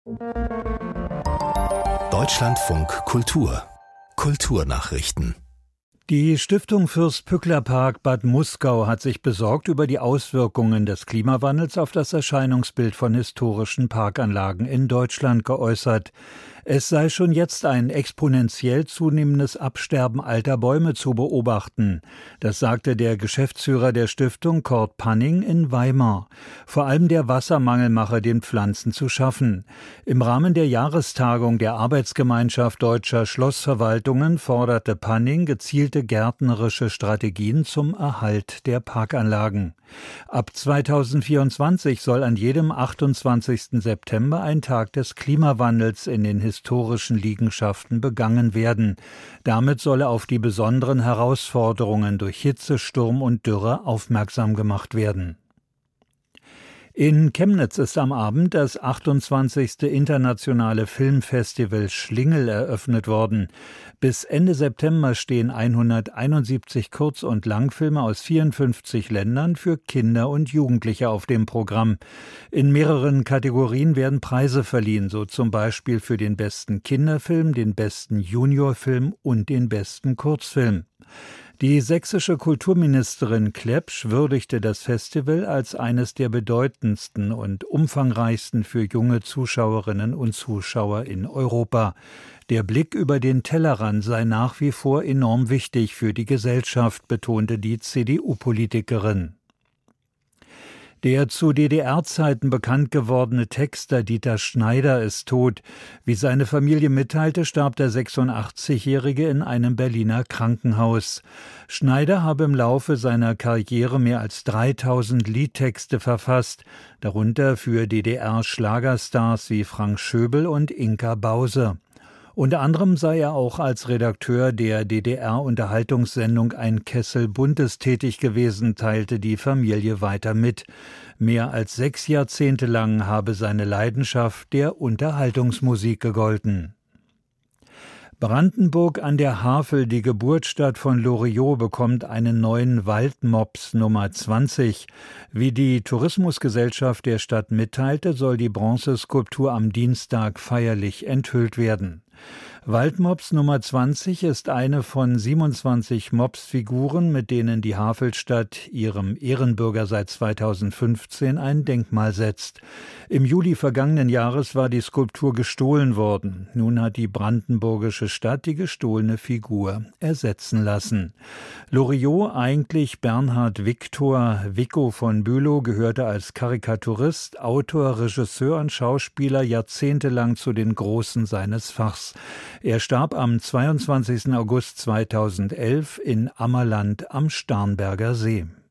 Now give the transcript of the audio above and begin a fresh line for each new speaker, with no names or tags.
Deutschlandfunk Kultur Kulturnachrichten.
Die Stiftung Fürst-Pückler-Park Bad Muskau hat sich besorgt über die Auswirkungen des Klimawandels auf das Erscheinungsbild von historischen Parkanlagen in Deutschland geäußert. Es sei schon jetzt ein exponentiell zunehmendes Absterben alter Bäume zu beobachten. Das sagte der Geschäftsführer der Stiftung Kurt Panning in Weimar. Vor allem der Wassermangel mache den Pflanzen zu schaffen. Im Rahmen der Jahrestagung der Arbeitsgemeinschaft deutscher Schlossverwaltungen forderte Panning gezielte gärtnerische Strategien zum Erhalt der Parkanlagen. Ab 2024 soll an jedem 28. September ein Tag des Klimawandels in den historischen Liegenschaften begangen werden. Damit solle auf die besonderen Herausforderungen durch Hitze, Sturm und Dürre aufmerksam gemacht werden. In Chemnitz ist am Abend das 28. Internationale Filmfestival Schlingel eröffnet worden. Bis Ende September stehen 171 Kurz- und Langfilme aus 54 Ländern für Kinder und Jugendliche auf dem Programm. In mehreren Kategorien werden Preise verliehen, so zum Beispiel für den besten Kinderfilm, den besten Juniorfilm und den besten Kurzfilm. Die sächsische Kulturministerin Klepsch würdigte das Festival als eines der bedeutendsten und umfangreichsten für junge Zuschauerinnen und Zuschauer in Europa. Der Blick über den Tellerrand sei nach wie vor enorm wichtig für die Gesellschaft, betonte die CDU-Politikerin. Der zu DDR-Zeiten bekannt gewordene Texter Dieter Schneider ist tot. Wie seine Familie mitteilte, starb der 86-Jährige in einem Berliner Krankenhaus. Schneider habe im Laufe seiner Karriere mehr als 3000 Liedtexte verfasst, darunter für DDR-Schlagerstars wie Frank Schöbel und Inka Bause. Unter anderem sei er auch als Redakteur der DDR-Unterhaltungssendung Ein Kessel Buntes tätig gewesen, teilte die Familie weiter mit. Mehr als 6 Jahrzehnte lang habe seine Leidenschaft der Unterhaltungsmusik gegolten. Brandenburg an der Havel, die Geburtsstadt von Loriot, bekommt einen neuen Waldmops Nummer 20. Wie die Tourismusgesellschaft der Stadt mitteilte, soll die Bronzeskulptur am Dienstag feierlich enthüllt werden. Waldmops Nummer 20 ist eine von 27 Mopsfiguren, mit denen die Havelstadt ihrem Ehrenbürger seit 2015 ein Denkmal setzt. Im Juli vergangenen Jahres war die Skulptur gestohlen worden. Nun hat die brandenburgische Stadt die gestohlene Figur ersetzen lassen. Loriot, eigentlich Bernhard Victor Vico von Bülow, gehörte als Karikaturist, Autor, Regisseur und Schauspieler jahrzehntelang zu den Großen seines Fachs. Er starb am 22. August 2011 in Ammerland am Starnberger See.